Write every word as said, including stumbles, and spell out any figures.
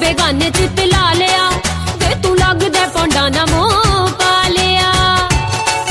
बेगाने चित ला लिया वे तू लगदा पौंडा ना मोह